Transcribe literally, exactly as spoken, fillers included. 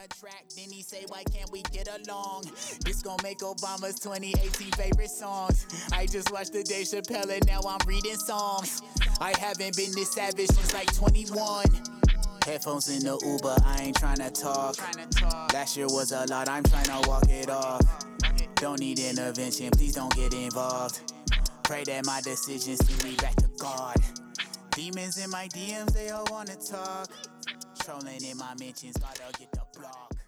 a track, then he say, why can't we get along? This gon' make Obama's twenty eighteen favorite songs. I just watched the Dave Chappelle and now I'm reading Psalms. I haven't been this savage since like twenty-one. Headphones in the Uber, I ain't tryna talk. Last year was a lot, I'm tryna walk it off. Don't need intervention, please don't get involved. Pray that my decisions lead me back to God. Demons in my D Ms, they all wanna talk. Trolling in my mentions, gotta get the block.